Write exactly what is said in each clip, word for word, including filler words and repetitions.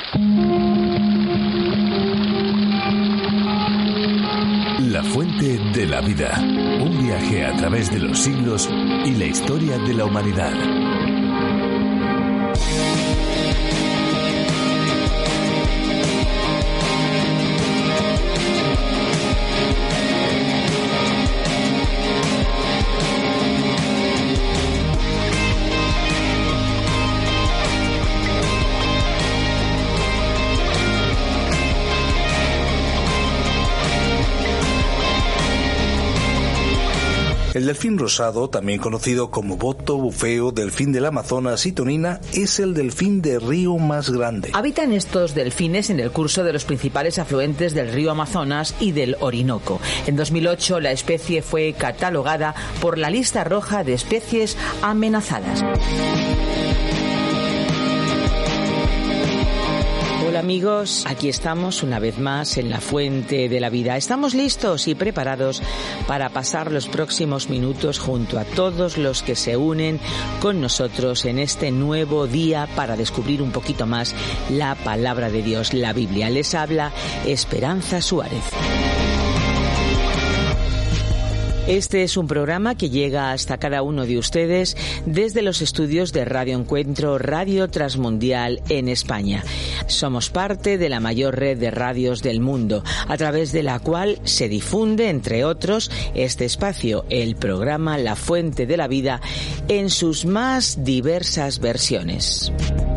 La fuente de la vida. Un viaje a través de los siglos y la historia de la humanidad. El delfín rosado, también conocido como boto, bufeo, delfín del Amazonas y tonina, es el delfín de río más grande. Habitan estos delfines en el curso de los principales afluentes del río Amazonas y del Orinoco. En dos mil ocho la especie fue catalogada por la lista roja de especies amenazadas. Hola amigos, aquí estamos una vez más en la Fuente de la Vida. Estamos listos y preparados para pasar los próximos minutos junto a todos los que se unen con nosotros en este nuevo día para descubrir un poquito más la palabra de Dios, la Biblia. Les habla Esperanza Suárez. Este es un programa que llega hasta cada uno de ustedes desde los estudios de Radio Encuentro, Radio Transmundial en España. Somos parte de la mayor red de radios del mundo, a través de la cual se difunde, entre otros, este espacio, el programa La Fuente de la Vida, en sus más diversas versiones.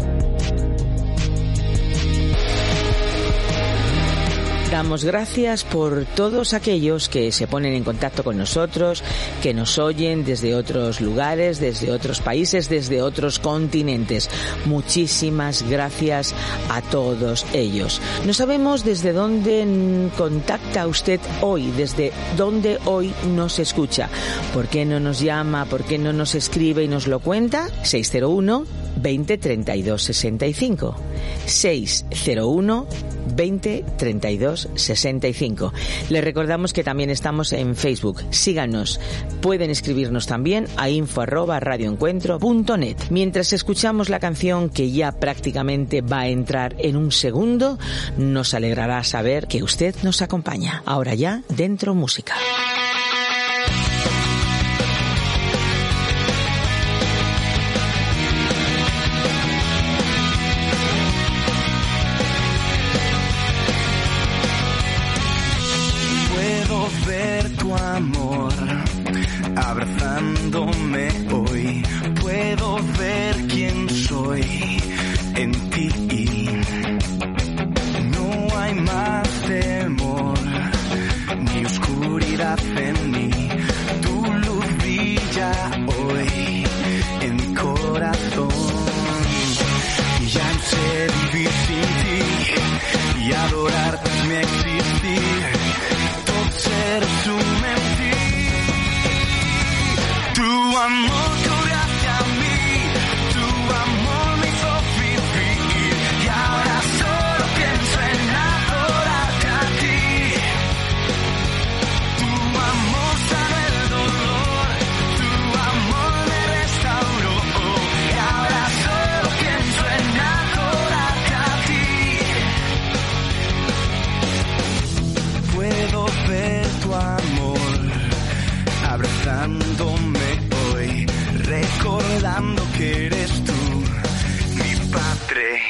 Damos gracias por todos aquellos que se ponen en contacto con nosotros, que nos oyen desde otros lugares, desde otros países, desde otros continentes. Muchísimas gracias a todos ellos. No sabemos desde dónde contacta usted hoy, desde dónde hoy nos escucha. ¿Por qué no nos llama? ¿Por qué no nos escribe y nos lo cuenta? seis cero uno, veinte, treinta y dos, sesenta y cinco. seis cero uno, veinte, treinta y dos, sesenta y cinco. Les recordamos que también estamos en Facebook. Síganos. Pueden escribirnos también a info arroba radioencuentro punto net. Mientras escuchamos la canción que ya prácticamente va a entrar en un segundo, nos alegrará saber que usted nos acompaña. Ahora ya, dentro música. Amor, abrazándome hoy, puedo ver quién soy en ti. No hay más temor, ni oscuridad en mí, tu luz brilla hoy en mi corazón. Ya no sé vivir sin ti y adorarte es mi existir, todo ser sume en ti. Tu amor corre hacia mí, tu amor me hizo vivir y ahora solo pienso en adorarte a ti. Tu amor sana el dolor, tu amor me restauró y ahora solo pienso en adorarte a ti. Puedo ver tu amor abrazándome hoy, recordando que eres tú, mi Padre.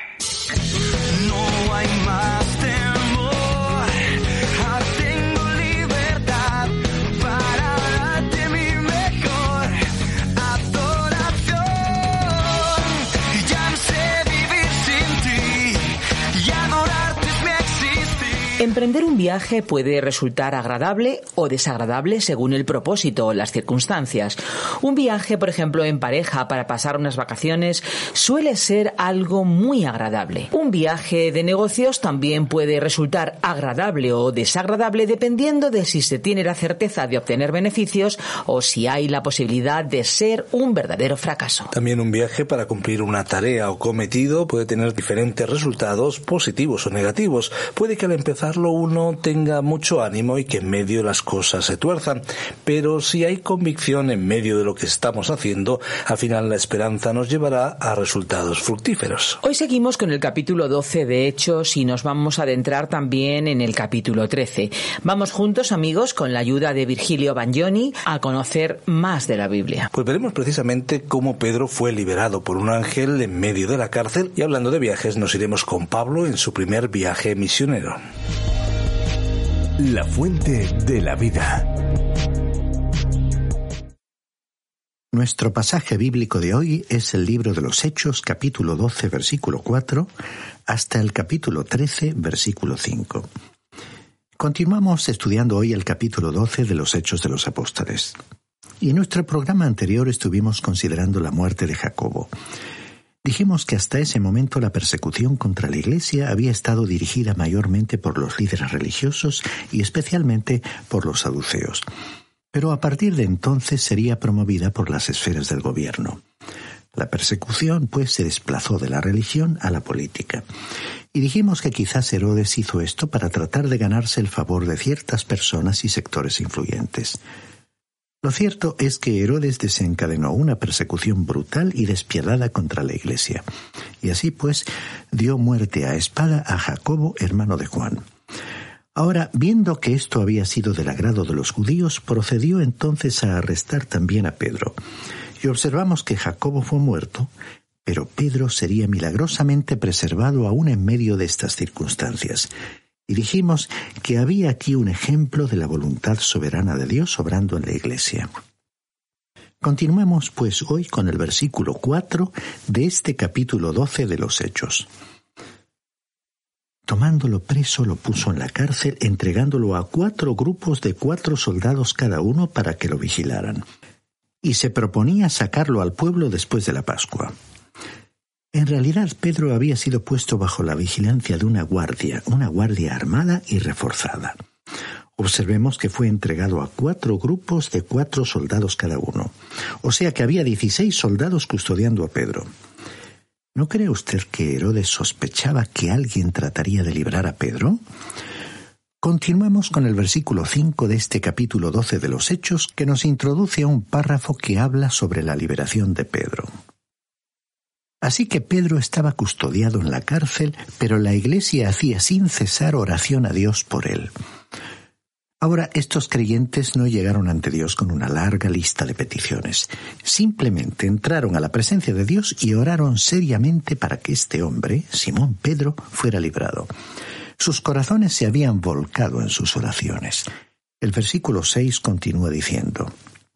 No hay más temor, ahora tengo libertad para darte mi mejor adoración. Y ya no sé vivir sin ti y adorarte es mi existir. Emprender un viaje puede resultar agradable o desagradable según el propósito o las circunstancias. Un viaje, por ejemplo, en pareja para pasar unas vacaciones suele ser algo muy agradable. Un viaje de negocios también puede resultar agradable o desagradable dependiendo de si se tiene la certeza de obtener beneficios o si hay la posibilidad de ser un verdadero fracaso. También un viaje para cumplir una tarea o cometido puede tener diferentes resultados positivos o negativos. Puede que al empezar escucharlo uno tenga mucho ánimo y que en medio las cosas se tuerzan, pero si hay convicción en medio de lo que estamos haciendo, al final la esperanza nos llevará a resultados fructíferos. Hoy seguimos con el capítulo doce de Hechos y nos vamos a adentrar también en el capítulo trece. Vamos juntos, amigos, con la ayuda de Virgilio Bagnoni, a conocer más de la Biblia. Pues veremos precisamente cómo Pedro fue liberado por un ángel en medio de la cárcel, y hablando de viajes nos iremos con Pablo en su primer viaje misionero. La fuente de la vida. Nuestro pasaje bíblico de hoy es el libro de los Hechos, capítulo doce, versículo cuatro, hasta el capítulo trece, versículo cinco. Continuamos estudiando hoy el capítulo doce de los Hechos de los Apóstoles. Y en nuestro programa anterior estuvimos considerando la muerte de Jacobo. Dijimos que hasta ese momento la persecución contra la Iglesia había estado dirigida mayormente por los líderes religiosos y especialmente por los saduceos. Pero a partir de entonces sería promovida por las esferas del gobierno. La persecución, pues, se desplazó de la religión a la política. Y dijimos que quizás Herodes hizo esto para tratar de ganarse el favor de ciertas personas y sectores influyentes. Lo cierto es que Herodes desencadenó una persecución brutal y despiadada contra la Iglesia. Y así, pues, dio muerte a espada a Jacobo, hermano de Juan. Ahora, viendo que esto había sido del agrado de los judíos, procedió entonces a arrestar también a Pedro. Y observamos que Jacobo fue muerto, pero Pedro sería milagrosamente preservado aún en medio de estas circunstancias. Y dijimos que había aquí un ejemplo de la voluntad soberana de Dios obrando en la Iglesia. Continuemos pues hoy con el versículo cuatro de este capítulo doce de los Hechos. Tomándolo preso, lo puso en la cárcel, entregándolo a cuatro grupos de cuatro soldados cada uno para que lo vigilaran. Y se proponía sacarlo al pueblo después de la Pascua. En realidad, Pedro había sido puesto bajo la vigilancia de una guardia, una guardia armada y reforzada. Observemos que fue entregado a cuatro grupos de cuatro soldados cada uno. O sea que había dieciséis soldados custodiando a Pedro. ¿No cree usted que Herodes sospechaba que alguien trataría de librar a Pedro? Continuemos con el versículo cinco de este capítulo doce de los Hechos, que nos introduce a un párrafo que habla sobre la liberación de Pedro. Así que Pedro estaba custodiado en la cárcel, pero la Iglesia hacía sin cesar oración a Dios por él. Ahora, estos creyentes no llegaron ante Dios con una larga lista de peticiones. Simplemente entraron a la presencia de Dios y oraron seriamente para que este hombre, Simón Pedro, fuera librado. Sus corazones se habían volcado en sus oraciones. El versículo seis continúa diciendo: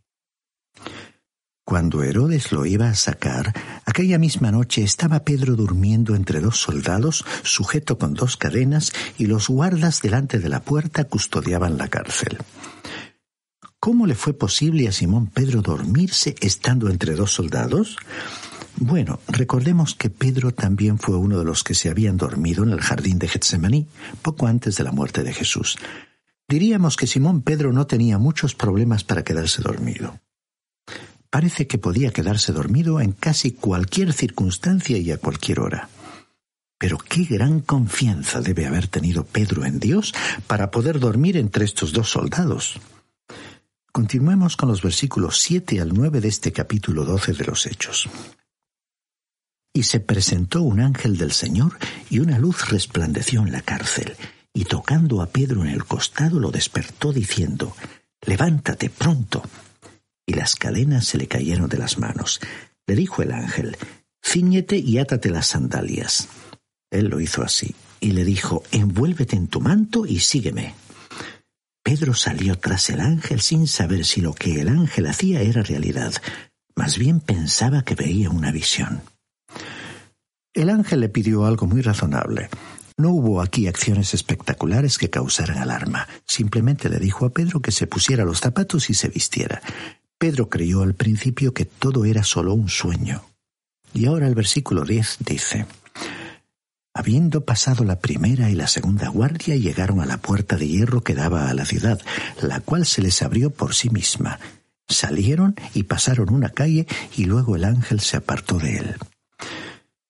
Cuando Herodes lo iba a sacar, aquella misma noche estaba Pedro durmiendo entre dos soldados, sujeto con dos cadenas, y los guardas delante de la puerta custodiaban la cárcel. ¿Cómo le fue posible a Simón Pedro dormirse estando entre dos soldados? Bueno, recordemos que Pedro también fue uno de los que se habían dormido en el jardín de Getsemaní, poco antes de la muerte de Jesús. Diríamos que Simón Pedro no tenía muchos problemas para quedarse dormido. Parece que podía quedarse dormido en casi cualquier circunstancia y a cualquier hora. Pero qué gran confianza debe haber tenido Pedro en Dios para poder dormir entre estos dos soldados. Continuemos con los versículos siete al nueve de este capítulo doce de los Hechos. Y se presentó un ángel del Señor, y una luz resplandeció en la cárcel, y tocando a Pedro en el costado lo despertó diciendo: «Levántate pronto». Y las cadenas se le cayeron de las manos. Le dijo el ángel: «Cíñete y átate las sandalias». Él lo hizo así, y le dijo: «Envuélvete en tu manto y sígueme». Pedro salió tras el ángel sin saber si lo que el ángel hacía era realidad. Más bien pensaba que veía una visión. El ángel le pidió algo muy razonable. No hubo aquí acciones espectaculares que causaran alarma. Simplemente le dijo a Pedro que se pusiera los zapatos y se vistiera. Pedro creyó al principio que todo era solo un sueño. Y ahora el versículo diez dice: Habiendo pasado la primera y la segunda guardia, llegaron a la puerta de hierro que daba a la ciudad, la cual se les abrió por sí misma. Salieron y pasaron una calle, y luego el ángel se apartó de él.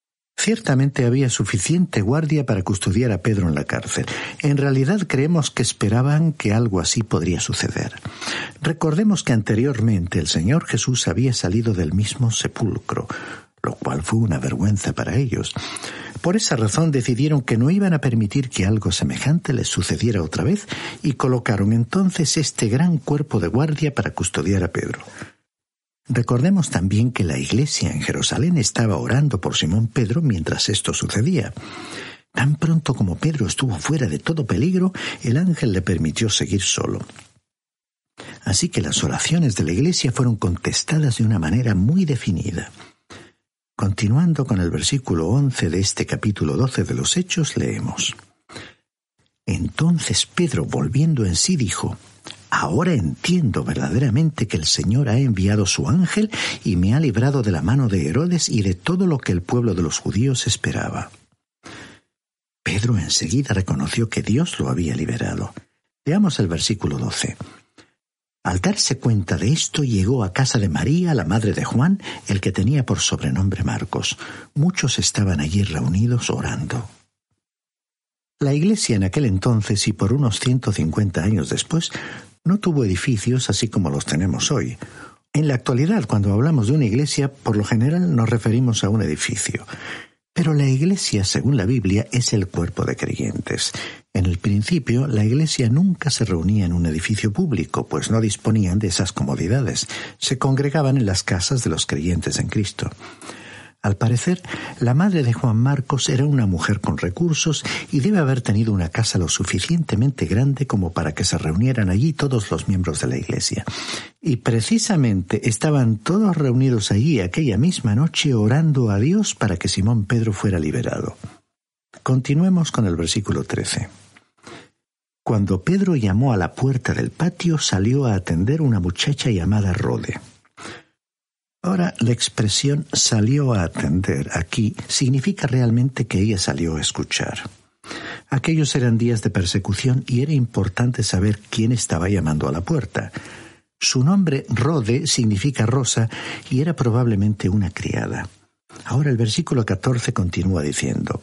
Ciertamente había suficiente guardia para custodiar a Pedro en la cárcel. En realidad creemos que esperaban que algo así podría suceder. Recordemos que anteriormente el Señor Jesús había salido del mismo sepulcro, lo cual fue una vergüenza para ellos. Por esa razón decidieron que no iban a permitir que algo semejante les sucediera otra vez y colocaron entonces este gran cuerpo de guardia para custodiar a Pedro. Recordemos también que la iglesia en Jerusalén estaba orando por Simón Pedro mientras esto sucedía. Tan pronto como Pedro estuvo fuera de todo peligro, el ángel le permitió seguir solo. Así que las oraciones de la iglesia fueron contestadas de una manera muy definida. Continuando con el versículo once de este capítulo doce de los Hechos, leemos: Entonces Pedro, volviendo en sí, dijo: Ahora entiendo verdaderamente que el Señor ha enviado su ángel y me ha librado de la mano de Herodes y de todo lo que el pueblo de los judíos esperaba. Pedro enseguida reconoció que Dios lo había liberado. Veamos el versículo doce. Al darse cuenta de esto, llegó a casa de María, la madre de Juan, el que tenía por sobrenombre Marcos. Muchos estaban allí reunidos orando. La iglesia en aquel entonces y por unos ciento cincuenta años después no tuvo edificios así como los tenemos hoy. En la actualidad, cuando hablamos de una iglesia, por lo general nos referimos a un edificio. Pero la iglesia, según la Biblia, es el cuerpo de creyentes. En el principio, la iglesia nunca se reunía en un edificio público, pues no disponían de esas comodidades. Se congregaban en las casas de los creyentes en Cristo. Al parecer, la madre de Juan Marcos era una mujer con recursos y debe haber tenido una casa lo suficientemente grande como para que se reunieran allí todos los miembros de la iglesia. Y precisamente estaban todos reunidos allí aquella misma noche orando a Dios para que Simón Pedro fuera liberado. Continuemos con el versículo trece. Cuando Pedro llamó a la puerta del patio, salió a atender una muchacha llamada Rode. Ahora, la expresión salió a atender aquí significa realmente que ella salió a escuchar. Aquellos eran días de persecución y era importante saber quién estaba llamando a la puerta. Su nombre, Rode, significa rosa y era probablemente una criada. Ahora el versículo catorce continúa diciendo: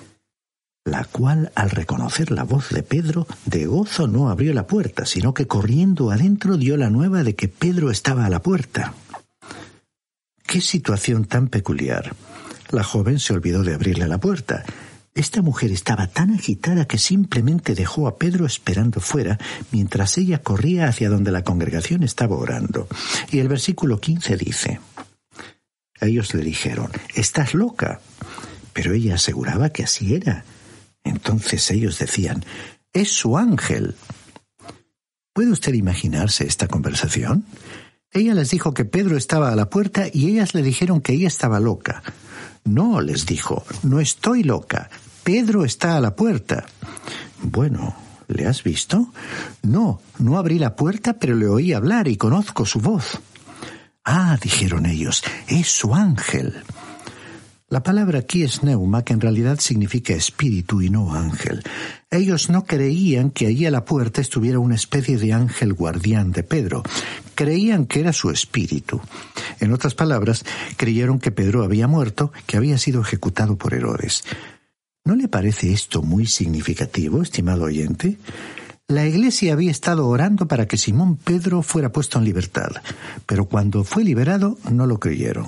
la cual, al reconocer la voz de Pedro, de gozo no abrió la puerta, sino que corriendo adentro dio la nueva de que Pedro estaba a la puerta. ¡Qué situación tan peculiar! La joven se olvidó de abrirle la puerta. Esta mujer estaba tan agitada que simplemente dejó a Pedro esperando fuera, mientras ella corría hacia donde la congregación estaba orando. Y el versículo quince dice: ellos le dijeron: «¿Estás loca?» Pero ella aseguraba que así era. Entonces ellos decían: «Es su ángel». ¿Puede usted imaginarse esta conversación? Ella les dijo que Pedro estaba a la puerta y ellas le dijeron que ella estaba loca. No, les dijo, no estoy loca. Pedro está a la puerta. Bueno, ¿le has visto? No, no abrí la puerta, pero le oí hablar y conozco su voz. Ah, dijeron ellos, es su ángel. La palabra aquí es neuma, que en realidad significa espíritu y no ángel. Ellos no creían que allí a la puerta estuviera una especie de ángel guardián de Pedro. Creían que era su espíritu. En otras palabras, creyeron que Pedro había muerto, que había sido ejecutado por Herodes. ¿No le parece esto muy significativo, estimado oyente? La iglesia había estado orando para que Simón Pedro fuera puesto en libertad, pero cuando fue liberado no lo creyeron.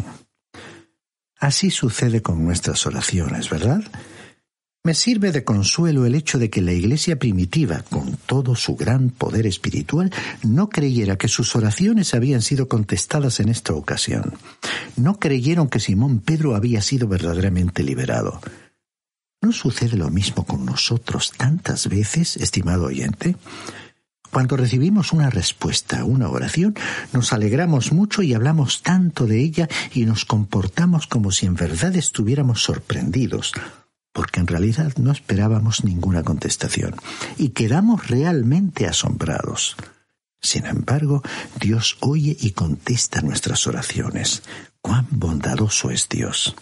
Así sucede con nuestras oraciones, ¿verdad? Me sirve de consuelo el hecho de que la iglesia primitiva, con todo su gran poder espiritual, no creyera que sus oraciones habían sido contestadas en esta ocasión. No creyeron que Simón Pedro había sido verdaderamente liberado. ¿No sucede lo mismo con nosotros tantas veces, estimado oyente? Cuando recibimos una respuesta a una oración, nos alegramos mucho y hablamos tanto de ella y nos comportamos como si en verdad estuviéramos sorprendidos, porque en realidad no esperábamos ninguna contestación, y quedamos realmente asombrados. Sin embargo, Dios oye y contesta nuestras oraciones. ¡Cuán bondadoso es Dios!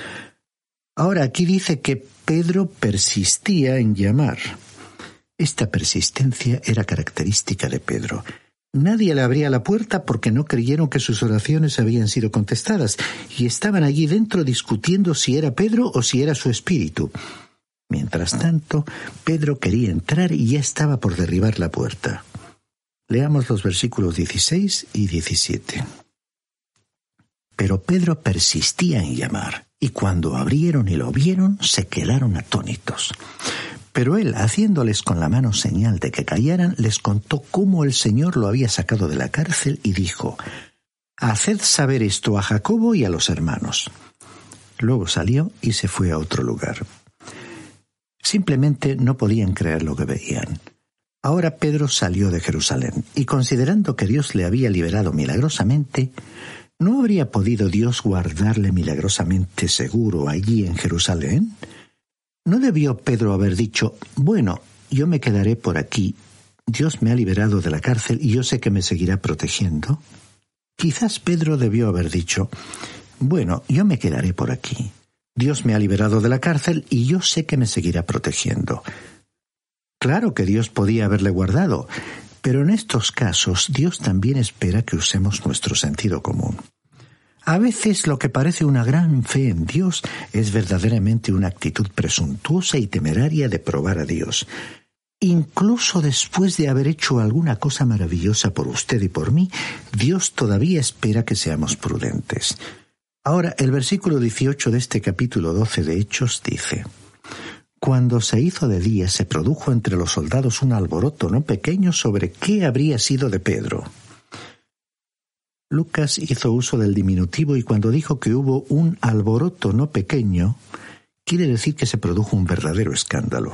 Ahora aquí dice que Pedro persistía en llamar. Esta persistencia era característica de Pedro. Nadie le abría la puerta porque no creyeron que sus oraciones habían sido contestadas y estaban allí dentro discutiendo si era Pedro o si era su espíritu. Mientras tanto, Pedro quería entrar y ya estaba por derribar la puerta. Leamos los versículos dieciséis y diecisiete. Pero Pedro persistía en llamar, y cuando abrieron y lo vieron, se quedaron atónitos. Pero él, haciéndoles con la mano señal de que callaran, les contó cómo el Señor lo había sacado de la cárcel y dijo: «Haced saber esto a Jacobo y a los hermanos». Luego salió y se fue a otro lugar. Simplemente no podían creer lo que veían. Ahora Pedro salió de Jerusalén, y considerando que Dios le había liberado milagrosamente, ¿no habría podido Dios guardarle milagrosamente seguro allí en Jerusalén? ¿No debió Pedro haber dicho: «Bueno, yo me quedaré por aquí, Dios me ha liberado de la cárcel y yo sé que me seguirá protegiendo»? Quizás Pedro debió haber dicho: «Bueno, yo me quedaré por aquí, Dios me ha liberado de la cárcel y yo sé que me seguirá protegiendo». Claro que Dios podía haberle guardado, pero en estos casos Dios también espera que usemos nuestro sentido común. A veces lo que parece una gran fe en Dios es verdaderamente una actitud presuntuosa y temeraria de probar a Dios. Incluso después de haber hecho alguna cosa maravillosa por usted y por mí, Dios todavía espera que seamos prudentes. Ahora, el versículo dieciocho de este capítulo doce de Hechos dice: «Cuando se hizo de día, se produjo entre los soldados un alboroto no pequeño sobre qué habría sido de Pedro». Lucas hizo uso del diminutivo y cuando dijo que hubo un alboroto no pequeño, quiere decir que se produjo un verdadero escándalo.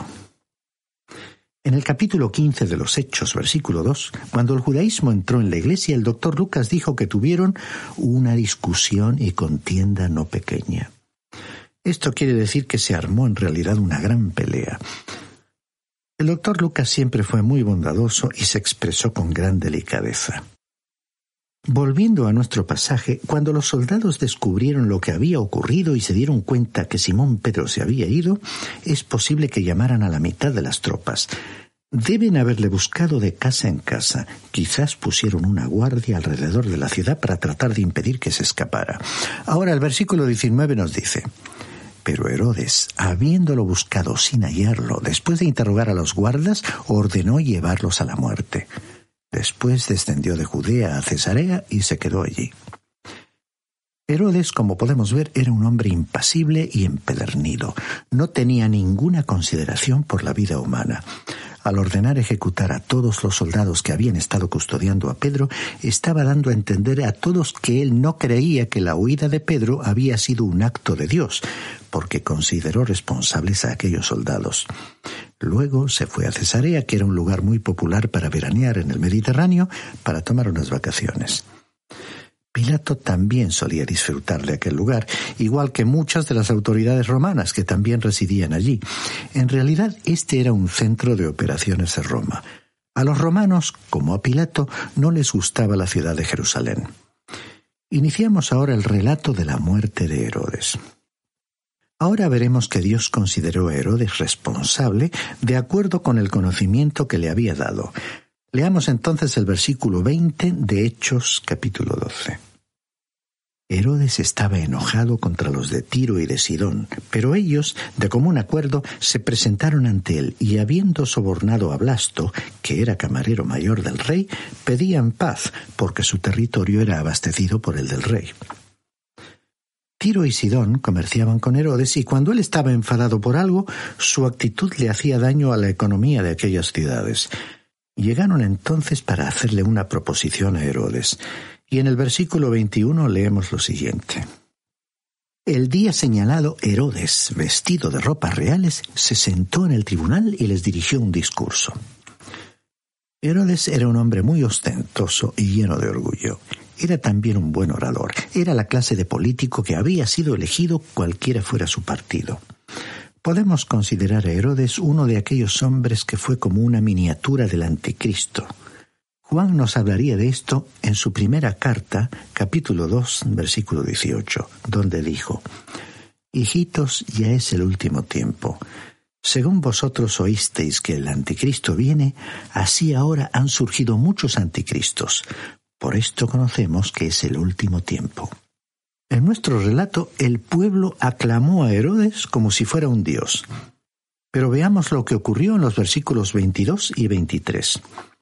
En el capítulo quince de los Hechos, versículo dos, cuando el judaísmo entró en la iglesia, el doctor Lucas dijo que tuvieron una discusión y contienda no pequeña. Esto quiere decir que se armó en realidad una gran pelea. El doctor Lucas siempre fue muy bondadoso y se expresó con gran delicadeza. Volviendo a nuestro pasaje, cuando los soldados descubrieron lo que había ocurrido y se dieron cuenta que Simón Pedro se había ido, es posible que llamaran a la mitad de las tropas. Deben haberle buscado de casa en casa. Quizás pusieron una guardia alrededor de la ciudad para tratar de impedir que se escapara. Ahora el versículo diecinueve nos dice: «Pero Herodes, habiéndolo buscado sin hallarlo, después de interrogar a los guardas, ordenó llevarlos a la muerte. Después descendió de Judea a Cesarea y se quedó allí». Herodes, como podemos ver, era un hombre impasible y empedernido. No tenía ninguna consideración por la vida humana. Al ordenar ejecutar a todos los soldados que habían estado custodiando a Pedro, estaba dando a entender a todos que él no creía que la huida de Pedro había sido un acto de Dios, porque consideró responsables a aquellos soldados. Luego se fue a Cesarea, que era un lugar muy popular para veranear en el Mediterráneo, para tomar unas vacaciones. Pilato también solía disfrutar de aquel lugar, igual que muchas de las autoridades romanas que también residían allí. En realidad, este era un centro de operaciones de Roma. A los romanos, como a Pilato, no les gustaba la ciudad de Jerusalén. Iniciamos ahora el relato de la muerte de Herodes. Ahora veremos que Dios consideró a Herodes responsable de acuerdo con el conocimiento que le había dado. Leamos entonces el versículo veinte de Hechos capítulo doce. Herodes estaba enojado contra los de Tiro y de Sidón, pero ellos, de común acuerdo, se presentaron ante él y, habiendo sobornado a Blasto, que era camarero mayor del rey, pedían paz, porque su territorio era abastecido por el del rey. Tiro y Sidón comerciaban con Herodes y cuando él estaba enfadado por algo, su actitud le hacía daño a la economía de aquellas ciudades. Llegaron entonces para hacerle una proposición a Herodes. Y en el versículo veintiuno leemos lo siguiente. El día señalado, Herodes, vestido de ropas reales, se sentó en el tribunal y les dirigió un discurso. Herodes era un hombre muy ostentoso y lleno de orgullo. Era también un buen orador. Era la clase de político que había sido elegido cualquiera fuera su partido. Podemos considerar a Herodes uno de aquellos hombres que fue como una miniatura del anticristo. Juan nos hablaría de esto en su primera carta, capítulo dos, versículo dieciocho, donde dijo: «Hijitos, ya es el último tiempo. Según vosotros oísteis que el anticristo viene, así ahora han surgido muchos anticristos. Por esto conocemos que es el último tiempo. En nuestro relato, el pueblo aclamó a Herodes como si fuera un dios. Pero veamos lo que ocurrió en los versículos veintidós y veintitrés.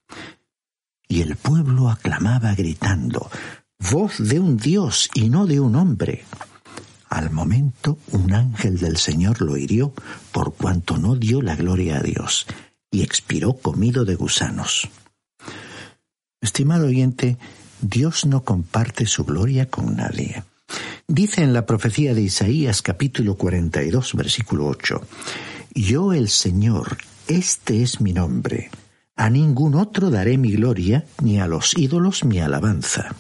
Y el pueblo aclamaba gritando, voz de un dios y no de un hombre. Al momento, un ángel del Señor lo hirió, por cuanto no dio la gloria a Dios, y expiró comido de gusanos. Estimado oyente, Dios no comparte su gloria con nadie. Dice en la profecía de Isaías capítulo cuarenta y dos, versículo ocho, Yo el Señor, este es mi nombre, a ningún otro daré mi gloria, ni a los ídolos mi alabanza.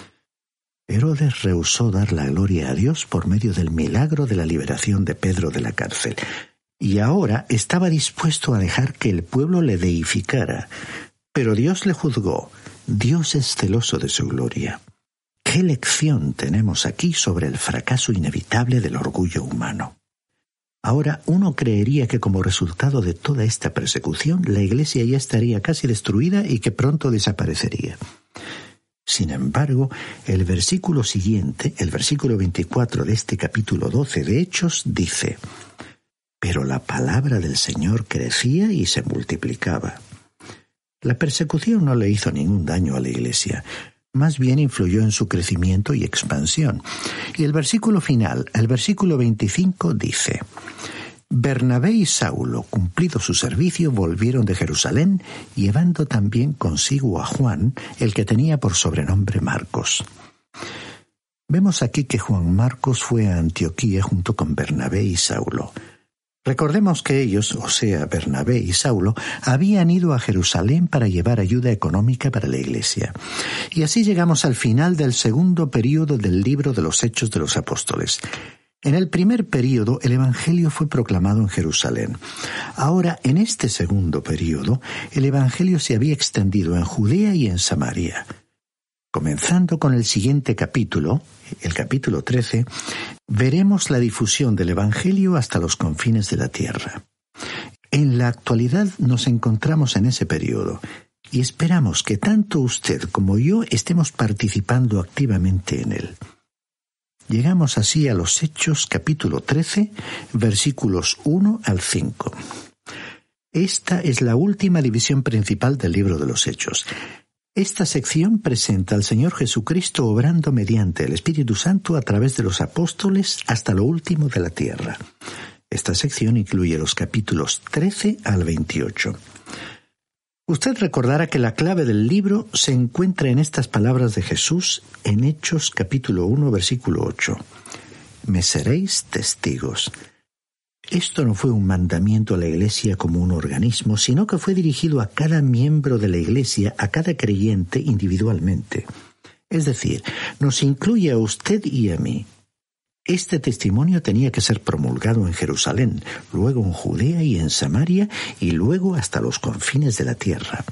Herodes rehusó dar la gloria a Dios por medio del milagro de la liberación de Pedro de la cárcel, y ahora estaba dispuesto a dejar que el pueblo le deificara. Pero Dios le juzgó. Dios es celoso de su gloria. ¿Qué lección tenemos aquí sobre el fracaso inevitable del orgullo humano? Ahora uno creería que como resultado de toda esta persecución, la iglesia ya estaría casi destruida y que pronto desaparecería. Sin embargo, el versículo siguiente, el versículo veinticuatro de este capítulo doce de Hechos, dice, Pero la palabra del Señor crecía y se multiplicaba. La persecución no le hizo ningún daño a la iglesia, más bien influyó en su crecimiento y expansión. Y el versículo final, el versículo veinticinco, dice, Bernabé y Saulo, cumplido su servicio, volvieron de Jerusalén, llevando también consigo a Juan, el que tenía por sobrenombre Marcos. Vemos aquí que Juan Marcos fue a Antioquía junto con Bernabé y Saulo. Recordemos que ellos, o sea, Bernabé y Saulo, habían ido a Jerusalén para llevar ayuda económica para la iglesia. Y así llegamos al final del segundo período del libro de los Hechos de los Apóstoles. En el primer período, el Evangelio fue proclamado en Jerusalén. Ahora, en este segundo período, el Evangelio se había extendido en Judea y en Samaria. Comenzando con el siguiente capítulo, el capítulo trece, veremos la difusión del Evangelio hasta los confines de la tierra. En la actualidad nos encontramos en ese periodo y esperamos que tanto usted como yo estemos participando activamente en él. Llegamos así a los Hechos capítulo trece, versículos uno al cinco. Esta es la última división principal del libro de los Hechos. Esta sección presenta al Señor Jesucristo obrando mediante el Espíritu Santo a través de los apóstoles hasta lo último de la tierra. Esta sección incluye los capítulos trece al veintiocho. Usted recordará que la clave del libro se encuentra en estas palabras de Jesús en Hechos capítulo uno, versículo ocho. Me seréis testigos. Esto no fue un mandamiento a la iglesia como un organismo, sino que fue dirigido a cada miembro de la iglesia, a cada creyente individualmente. Es decir, nos incluye a usted y a mí. Este testimonio tenía que ser promulgado en Jerusalén, luego en Judea y en Samaria, y luego hasta los confines de la tierra.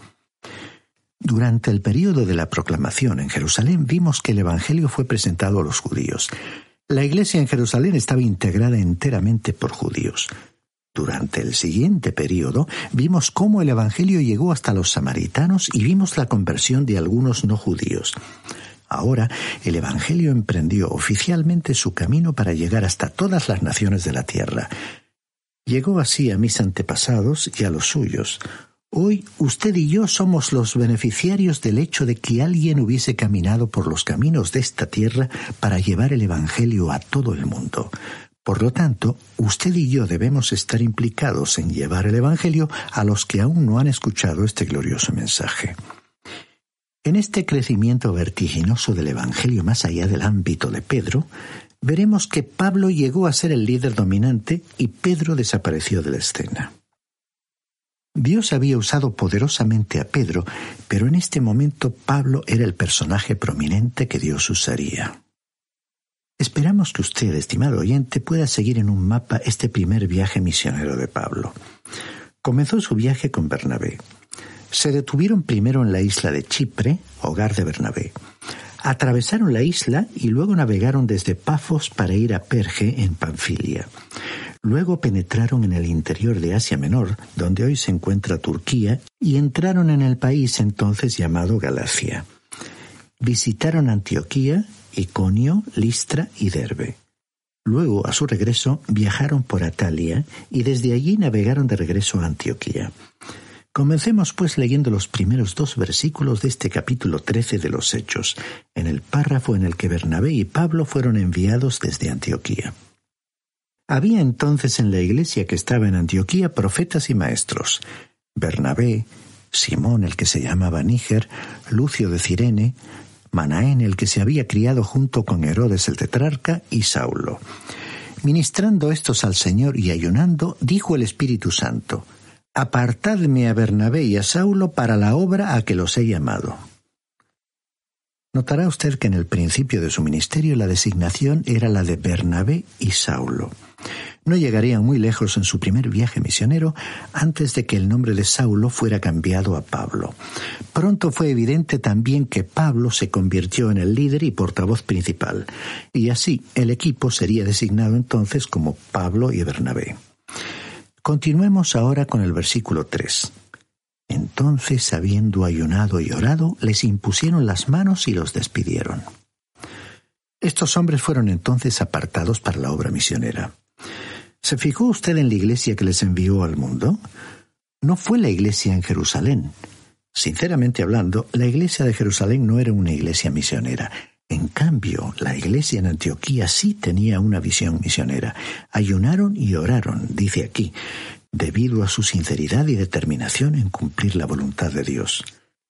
Durante el período de la proclamación en Jerusalén vimos que el Evangelio fue presentado a los judíos. La iglesia en Jerusalén estaba integrada enteramente por judíos. Durante el siguiente período vimos cómo el Evangelio llegó hasta los samaritanos y vimos la conversión de algunos no judíos. Ahora, el Evangelio emprendió oficialmente su camino para llegar hasta todas las naciones de la tierra. Llegó así a mis antepasados y a los suyos. Hoy, usted y yo somos los beneficiarios del hecho de que alguien hubiese caminado por los caminos de esta tierra para llevar el Evangelio a todo el mundo. Por lo tanto, usted y yo debemos estar implicados en llevar el Evangelio a los que aún no han escuchado este glorioso mensaje. En este crecimiento vertiginoso del Evangelio más allá del ámbito de Pedro, veremos que Pablo llegó a ser el líder dominante y Pedro desapareció de la escena. Dios había usado poderosamente a Pedro, pero en este momento Pablo era el personaje prominente que Dios usaría. Esperamos que usted, estimado oyente, pueda seguir en un mapa este primer viaje misionero de Pablo. Comenzó su viaje con Bernabé. Se detuvieron primero en la isla de Chipre, hogar de Bernabé. Atravesaron la isla y luego navegaron desde Pafos para ir a Perge en Panfilia. Luego penetraron en el interior de Asia Menor, donde hoy se encuentra Turquía, y entraron en el país entonces llamado Galacia. Visitaron Antioquía, Iconio, Listra y Derbe. Luego, a su regreso, viajaron por Atalia y desde allí navegaron de regreso a Antioquía. Comencemos pues leyendo los primeros dos versículos de este capítulo trece de los Hechos, en el párrafo en el que Bernabé y Pablo fueron enviados desde Antioquía. Había entonces en la iglesia que estaba en Antioquía profetas y maestros: Bernabé, Simón el que se llamaba Níger, Lucio de Cirene, Manaén el que se había criado junto con Herodes el tetrarca, y Saulo. Ministrando estos al Señor y ayunando, dijo el Espíritu Santo: «Apartadme a Bernabé y a Saulo para la obra a que los he llamado». Notará usted que en el principio de su ministerio la designación era la de Bernabé y Saulo. No llegarían muy lejos en su primer viaje misionero antes de que el nombre de Saulo fuera cambiado a Pablo. Pronto fue evidente también que Pablo se convirtió en el líder y portavoz principal, y así el equipo sería designado entonces como Pablo y Bernabé. Continuemos ahora con el versículo tres. Entonces, habiendo ayunado y orado, les impusieron las manos y los despidieron. Estos hombres fueron entonces apartados para la obra misionera. ¿Se fijó usted en la iglesia que les envió al mundo? No fue la iglesia en Jerusalén. Sinceramente hablando, la iglesia de Jerusalén no era una iglesia misionera. En cambio, la iglesia en Antioquía sí tenía una visión misionera. Ayunaron y oraron, dice aquí, debido a su sinceridad y determinación en cumplir la voluntad de Dios.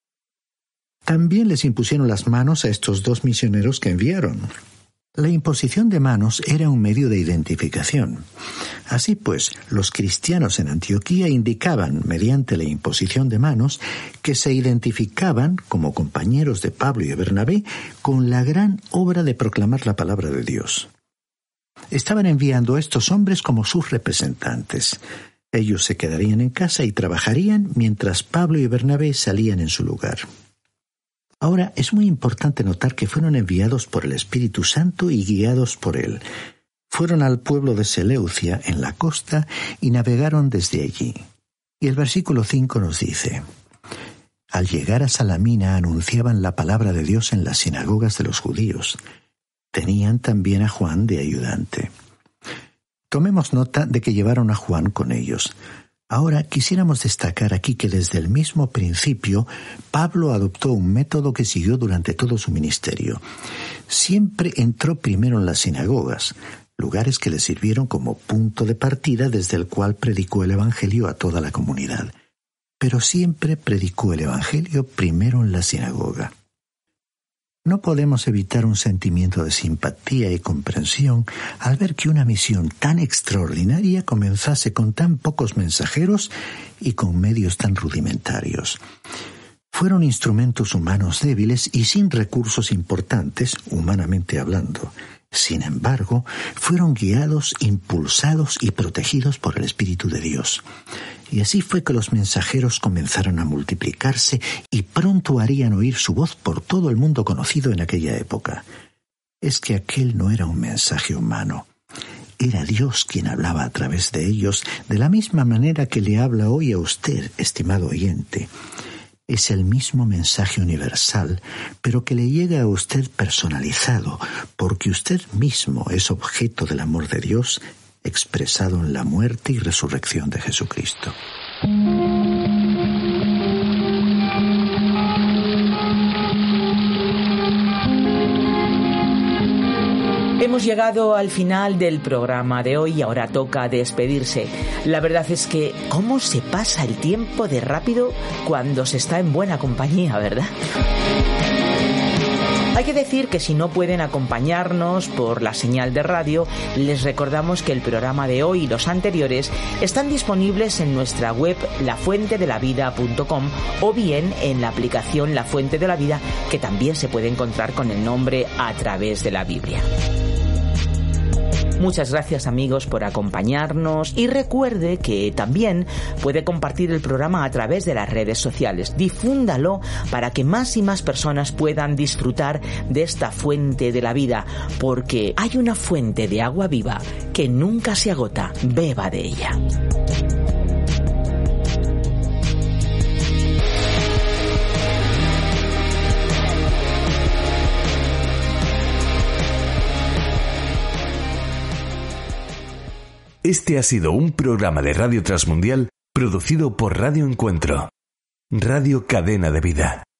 También les impusieron las manos a estos dos misioneros que enviaron. La imposición de manos era un medio de identificación. Así pues, los cristianos en Antioquía indicaban, mediante la imposición de manos, que se identificaban, como compañeros de Pablo y de Bernabé, con la gran obra de proclamar la palabra de Dios. Estaban enviando a estos hombres como sus representantes. Ellos se quedarían en casa y trabajarían mientras Pablo y Bernabé salían en su lugar. Ahora, es muy importante notar que fueron enviados por el Espíritu Santo y guiados por él. Fueron al pueblo de Seleucia, en la costa, y navegaron desde allí. Y el versículo cinco nos dice: Al llegar a Salamina anunciaban la palabra de Dios en las sinagogas de los judíos. Tenían también a Juan de ayudante. Tomemos nota de que llevaron a Juan con ellos. Ahora quisiéramos destacar aquí que desde el mismo principio Pablo adoptó un método que siguió durante todo su ministerio. Siempre entró primero en las sinagogas, lugares que le sirvieron como punto de partida desde el cual predicó el Evangelio a toda la comunidad. Pero siempre predicó el Evangelio primero en la sinagoga. No podemos evitar un sentimiento de simpatía y comprensión al ver que una misión tan extraordinaria comenzase con tan pocos mensajeros y con medios tan rudimentarios. Fueron instrumentos humanos débiles y sin recursos importantes, humanamente hablando. Sin embargo, fueron guiados, impulsados y protegidos por el Espíritu de Dios. Y así fue que los mensajeros comenzaron a multiplicarse y pronto harían oír su voz por todo el mundo conocido en aquella época. Es que aquel no era un mensaje humano. Era Dios quien hablaba a través de ellos, de la misma manera que le habla hoy a usted, estimado oyente. Es el mismo mensaje universal, pero que le llega a usted personalizado, porque usted mismo es objeto del amor de Dios, expresado en la muerte y resurrección de Jesucristo. Hemos llegado al final del programa de hoy y ahora toca despedirse. La verdad es que cómo se pasa el tiempo de rápido cuando se está en buena compañía, ¿verdad? Hay que decir que si no pueden acompañarnos por la señal de radio, les recordamos que el programa de hoy y los anteriores están disponibles en nuestra web la fuente de la vida punto com o bien en la aplicación La Fuente de la Vida, que también se puede encontrar con el nombre A Través de la Biblia. Muchas gracias, amigos, por acompañarnos, y recuerde que también puede compartir el programa a través de las redes sociales. Difúndalo para que más y más personas puedan disfrutar de esta fuente de la vida, porque hay una fuente de agua viva que nunca se agota. Beba de ella. Este ha sido un programa de Radio Transmundial producido por Radio Encuentro, Radio Cadena de Vida.